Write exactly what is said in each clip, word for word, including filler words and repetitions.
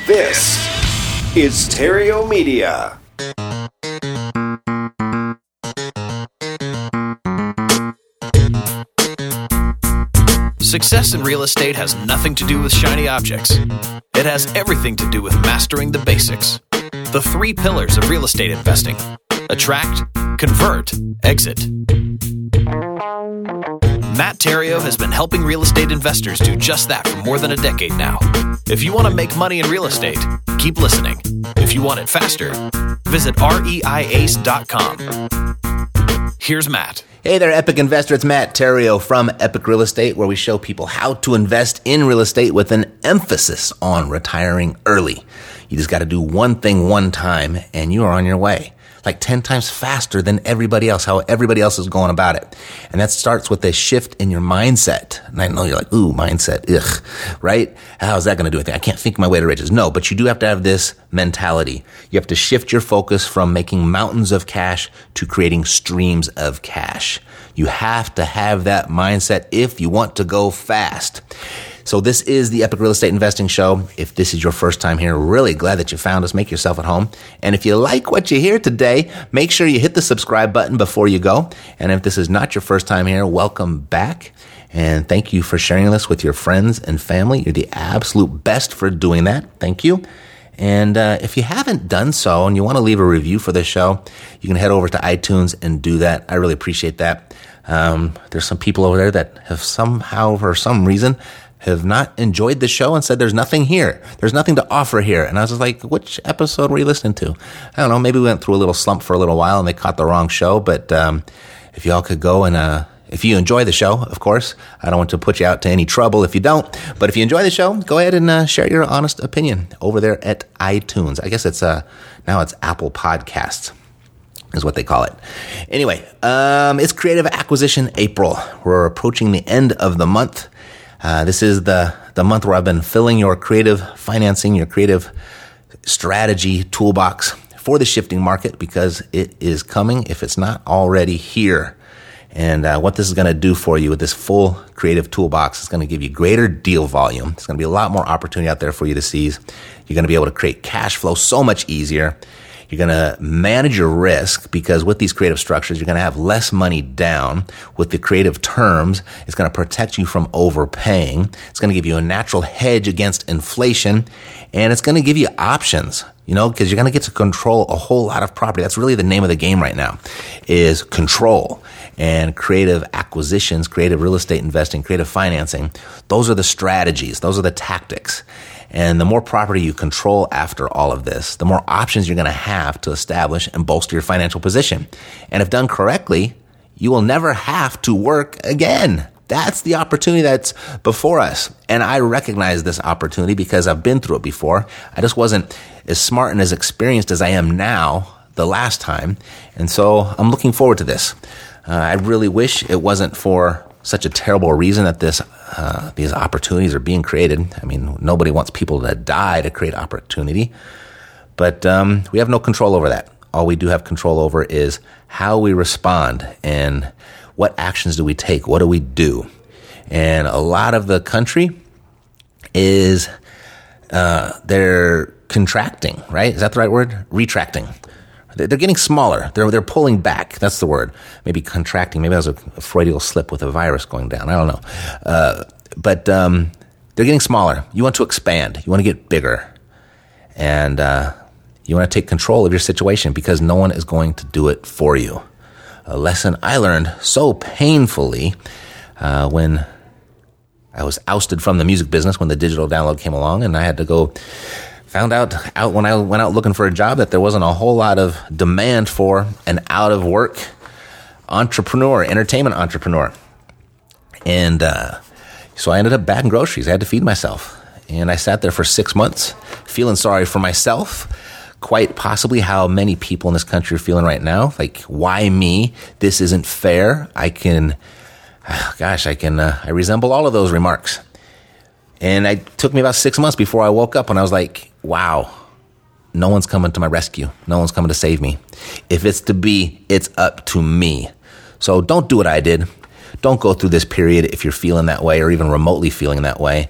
This is Terrio Media. Success in real estate has nothing to do with shiny objects. It has everything to do with mastering the basics. The three pillars of real estate investing: attract, convert, exit. Matt Terrio has been helping real estate investors do just that for more than a decade now. If you want to make money in real estate, keep listening. If you want it faster, visit reiace dot com. Here's Matt. Hey there, Epic Investor. It's Matt Terrio from Epic Real Estate, where we show people how to invest in real estate with an emphasis on retiring early. You just got to do one thing one time, and you are on your way. Like ten times faster than everybody else, how everybody else is going about it. And that starts with a shift in your mindset. And I know you're like, ooh, mindset, ugh, right? How's that going to do anything? I can't think my way to riches. No, but you do have to have this mentality. You have to shift your focus from making mountains of cash to creating streams of cash. You have to have that mindset if you want to go fast. So this is the Epic Real Estate Investing Show. If this is your first time here, really glad that you found us. Make yourself at home. And if you like what you hear today, make sure you hit the subscribe button before you go. And if this is not your first time here, welcome back. And thank you for sharing this with your friends and family. You're the absolute best for doing that. Thank you. And uh, if you haven't done so and you want to leave a review for this show, you can head over to iTunes and do that. I really appreciate that. Um, there's some people over there that have somehow, for some reason, have not enjoyed the show and said there's nothing here. There's nothing to offer here. And I was just like, which episode were you listening to? I don't know. Maybe we went through a little slump for a little while and they caught the wrong show. But um, if y'all could go and uh, if you enjoy the show, of course, I don't want to put you out to any trouble if you don't. But if you enjoy the show, go ahead and uh, share your honest opinion over there at iTunes. I guess it's uh, now it's Apple Podcasts is what they call it. Anyway, um, it's Creative Acquisition April. We're approaching the end of the month. Uh, this is the, the month where I've been filling your creative financing, your creative strategy toolbox for the shifting market, because it is coming if it's not already here. And uh, what this is going to do for you with this full creative toolbox is going to give you greater deal volume. There's going to be a lot more opportunity out there for you to seize. You're going to be able to create cash flow so much easier. You're going to manage your risk, because with these creative structures, you're going to have less money down. With the creative terms, it's going to protect you from overpaying. It's going to give you a natural hedge against inflation, and it's going to give you options, you know, because you're going to get to control a whole lot of property. That's really the name of the game right now, is control. And creative acquisitions, creative real estate investing, creative financing, those are the strategies. Those are the tactics. And the more property you control after all of this, the more options you're going to have to establish and bolster your financial position. And if done correctly, you will never have to work again. That's the opportunity that's before us. And I recognize this opportunity because I've been through it before. I just wasn't as smart and as experienced as I am now the last time. And so I'm looking forward to this. Uh, I really wish it wasn't for such a terrible reason that this uh, these opportunities are being created. I mean, nobody wants people to die to create opportunity, but um, we have no control over that. All we do have control over is how we respond and what actions do we take. What do we do? And a lot of the country is uh, they're contracting, right? Is that the right word? Retracting. They're getting smaller. They're they're pulling back. That's the word. Maybe contracting. Maybe that was a, a Freudian slip with a virus going down. I don't know. Uh, but um, they're getting smaller. You want to expand. You want to get bigger. And uh, you want to take control of your situation, because no one is going to do it for you. A lesson I learned so painfully uh, when I was ousted from the music business, when the digital download came along, and I had to go... Found out, out when I went out looking for a job that there wasn't a whole lot of demand for an out-of-work entrepreneur, entertainment entrepreneur. And uh, so I ended up bagging groceries. I had to feed myself. And I sat there for six months feeling sorry for myself, quite possibly how many people in this country are feeling right now. Like, why me? This isn't fair. I can, oh gosh, I can, uh, I resemble all of those remarks. And it took me about six months before I woke up and I was like, wow, no one's coming to my rescue. No one's coming to save me. If it's to be, it's up to me. So don't do what I did. Don't go through this period if you're feeling that way or even remotely feeling that way.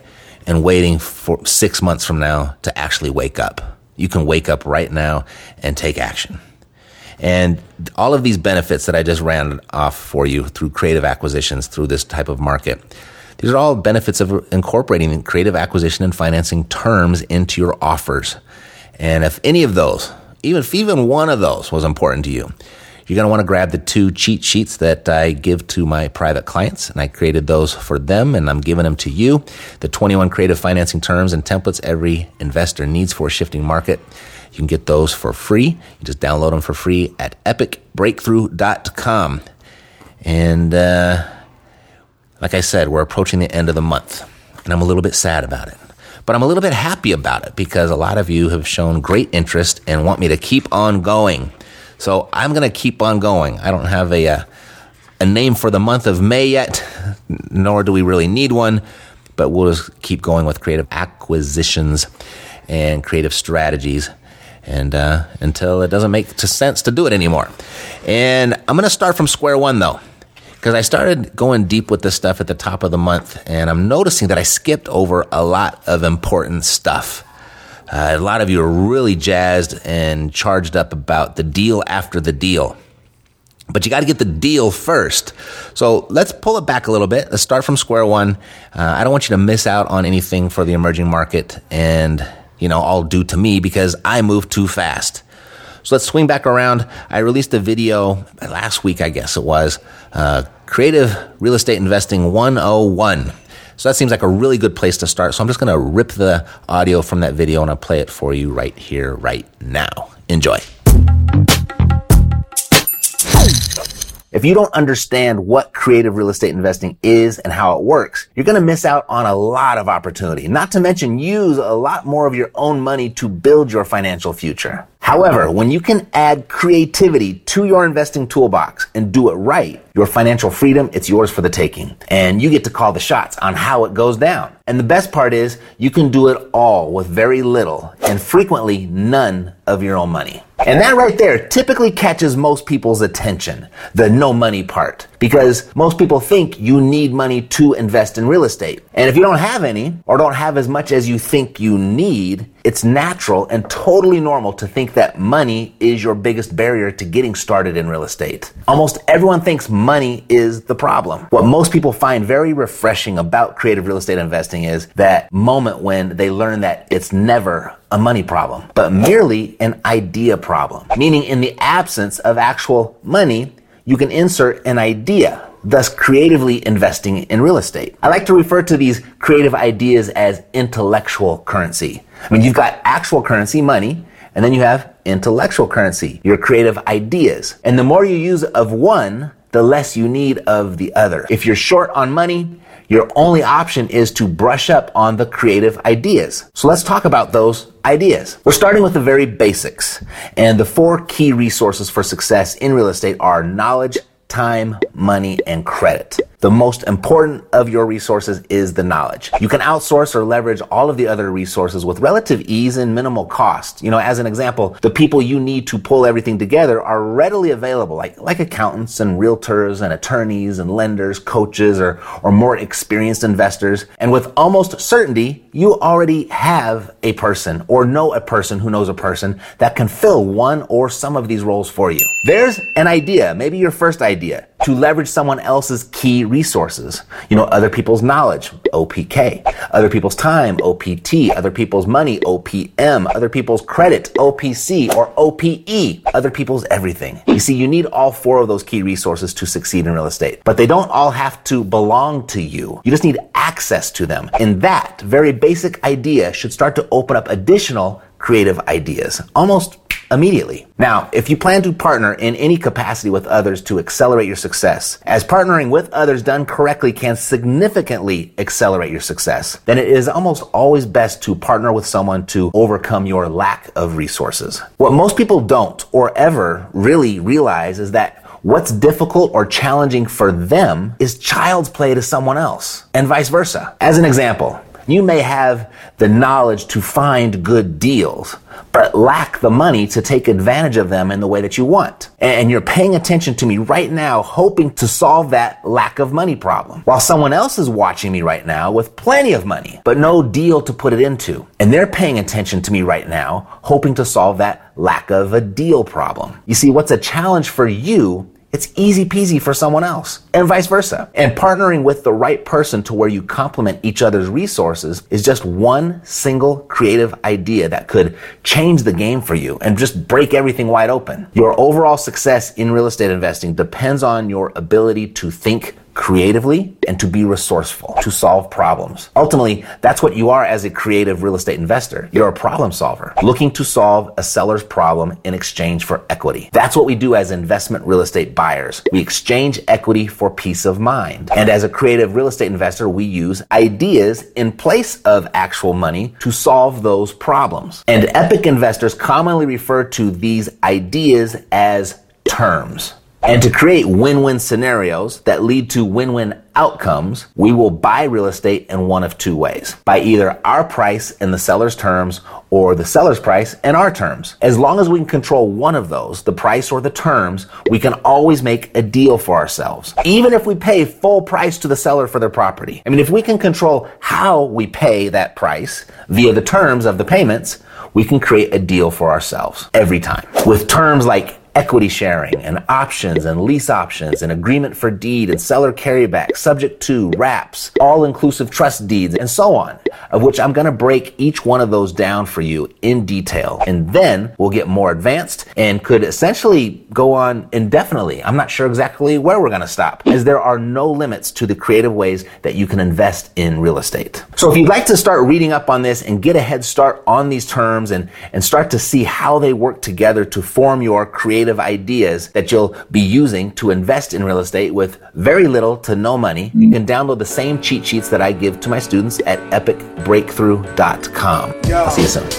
and waiting for six months from now to actually wake up. You can wake up right now and take action. And all of these benefits that I just ran off for you through creative acquisitions, through this type of market, these are all benefits of incorporating creative acquisition and financing terms into your offers. And if any of those, even if even one of those was important to you, you're going to want to grab the two cheat sheets that I give to my private clients, and I created those for them, and I'm giving them to you. The twenty-one creative financing terms and templates every investor needs for a shifting market. You can get those for free. You just download them for free at epic breakthrough dot com. And uh, like I said, we're approaching the end of the month, and I'm a little bit sad about it. But I'm a little bit happy about it because a lot of you have shown great interest and want me to keep on going. So I'm going to keep on going. I don't have a, a a name for the month of May yet, nor do we really need one, but we'll just keep going with creative acquisitions and creative strategies and uh, until it doesn't make sense to do it anymore. And I'm going to start from square one, though, because I started going deep with this stuff at the top of the month, and I'm noticing that I skipped over a lot of important stuff. Uh, a lot of you are really jazzed and charged up about the deal after the deal. But you got to get the deal first. So let's pull it back a little bit. Let's start from square one. Uh, I don't want you to miss out on anything for the emerging market and, you know, all due to me because I move too fast. So let's swing back around. I released a video last week, I guess it was, uh, Creative Real Estate Investing one oh one. So that seems like a really good place to start. So I'm just going to rip the audio from that video and I'll play it for you right here, right now. Enjoy. If you don't understand what creative real estate investing is and how it works, you're going to miss out on a lot of opportunity, not to mention use a lot more of your own money to build your financial future. However, when you can add creativity to your investing toolbox and do it right, your financial freedom, it's yours for the taking. And you get to call the shots on how it goes down. And the best part is you can do it all with very little and frequently none of your own money. And that right there typically catches most people's attention, the no money part, because most people think you need money to invest in real estate. And if you don't have any or don't have as much as you think you need, it's natural and totally normal to think that money is your biggest barrier to getting started in real estate. Almost everyone thinks money is the problem. What most people find very refreshing about creative real estate investing is that moment when they learn that it's never a money problem, but merely an idea problem. Meaning in the absence of actual money, you can insert an idea, thus creatively investing in real estate. I like to refer to these creative ideas as intellectual currency. I mean, you've got actual currency, money, and then you have intellectual currency, your creative ideas. And the more you use of one, the less you need of the other. If you're short on money, your only option is to brush up on the creative ideas. So let's talk about those ideas. We're starting with the very basics. And the four key resources for success in real estate are knowledge, time, money, and credit. The most important of your resources is the knowledge. You can outsource or leverage all of the other resources with relative ease and minimal cost. You know, as an example, the people you need to pull everything together are readily available, like, like accountants and realtors and attorneys and lenders, coaches, or, or more experienced investors. And with almost certainty, you already have a person or know a person who knows a person that can fill one or some of these roles for you. There's an idea, maybe your first idea, to leverage someone else's key resources. You know, other people's knowledge, O P K, other people's time, O P T, other people's money, O P M, other people's credit, O P C or O P E, other people's everything. You see, you need all four of those key resources to succeed in real estate, but they don't all have to belong to you. You just need access to them. And that very basic idea should start to open up additional creative ideas almost immediately. Now, if you plan to partner in any capacity with others to accelerate your success, as partnering with others done correctly can significantly accelerate your success, then it is almost always best to partner with someone to overcome your lack of resources. What most people don't or ever really realize is that what's difficult or challenging for them is child's play to someone else, and vice versa. As an example, You may have the knowledge to find good deals, but lack the money to take advantage of them in the way that you want. And you're paying attention to me right now, hoping to solve that lack of money problem, while someone else is watching me right now with plenty of money, but no deal to put it into. And they're paying attention to me right now, hoping to solve that lack of a deal problem. You see, what's a challenge for you, it's easy peasy for someone else, and vice versa. And partnering with the right person to where you complement each other's resources is just one single creative idea that could change the game for you and just break everything wide open. Your overall success in real estate investing depends on your ability to think creatively and to be resourceful, to solve problems. Ultimately, that's what you are as a creative real estate investor. You're a problem solver, looking to solve a seller's problem in exchange for equity. That's what we do as investment real estate buyers. We exchange equity for peace of mind. And as a creative real estate investor, we use ideas in place of actual money to solve those problems. And epic investors commonly refer to these ideas as terms. And to create win-win scenarios that lead to win-win outcomes, we will buy real estate in one of two ways. By either our price and the seller's terms, or the seller's price and our terms. As long as we can control one of those, the price or the terms, we can always make a deal for ourselves. Even if we pay full price to the seller for their property. I mean, if we can control how we pay that price via the terms of the payments, we can create a deal for ourselves every time. With terms like equity sharing and options and lease options and agreement for deed and seller carryback, subject to wraps, all-inclusive trust deeds, and so on, of which I'm going to break each one of those down for you in detail. And then we'll get more advanced and could essentially go on indefinitely. I'm not sure exactly where we're going to stop, as there are no limits to the creative ways that you can invest in real estate. So if you'd like to start reading up on this and get a head start on these terms and, and start to see how they work together to form your creative ideas that you'll be using to invest in real estate with very little to no money, you can download the same cheat sheets that I give to my students at epic breakthrough dot com. I'll see you soon.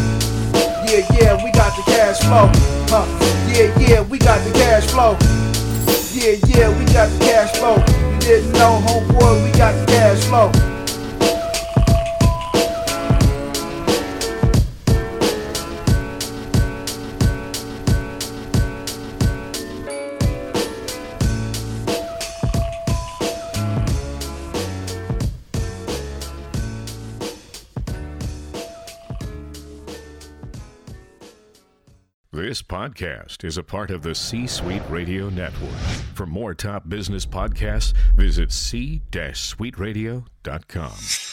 Yeah, yeah, we got the cash flow. Huh. Yeah, yeah, we got the cash flow. Yeah, yeah, we got the cash flow. You didn't know, homeboy, we got the cash flow. This podcast is a part of the C-Suite Radio Network. For more top business podcasts, visit c suite radio dot com.